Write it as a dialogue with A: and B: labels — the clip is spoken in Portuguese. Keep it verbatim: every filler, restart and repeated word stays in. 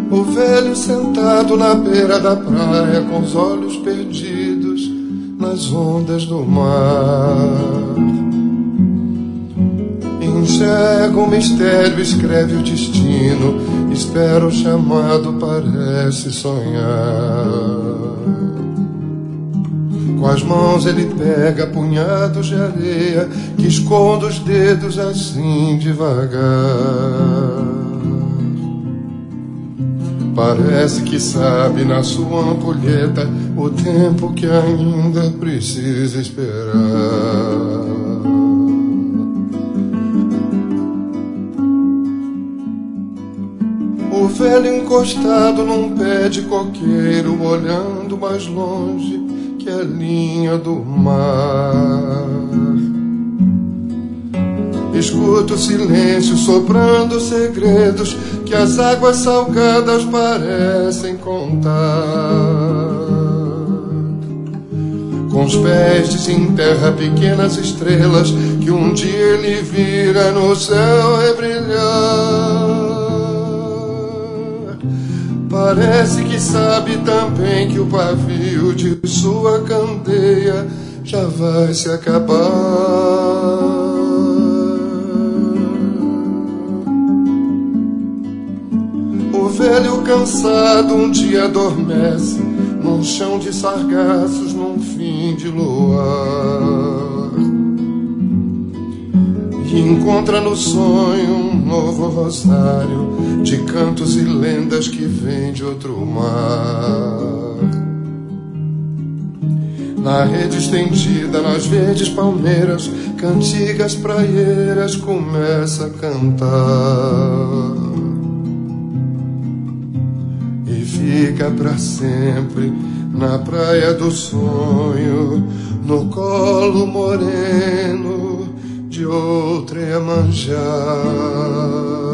A: O velho sentado na beira da praia, com os olhos perdidos nas ondas do mar. Enxerga o mistério, escreve o destino, espera o chamado, parece sonhar. Com as mãos ele pega punhados de areia que esconde os dedos assim devagar. Parece que sabe na sua ampulheta o tempo que ainda precisa esperar. O velho encostado num pé de coqueiro, olhando mais longe que a linha do mar. Escuta o silêncio soprando segredos que as águas salgadas parecem contar. Com os pés desenterra pequenas estrelas que um dia ele vira no céu rebrilhar. Parece que sabe também que o pavio de sua candeia já vai se acabar. O velho cansado um dia adormece num chão de sargaços num fim de luar. E encontra no sonho um novo rosário de cantos e lendas que vem de outro mar. Na rede estendida, nas verdes palmeiras, cantigas praieiras começa a cantar. E fica pra sempre na praia do sonho, no colo moreno de outra Iemanjá.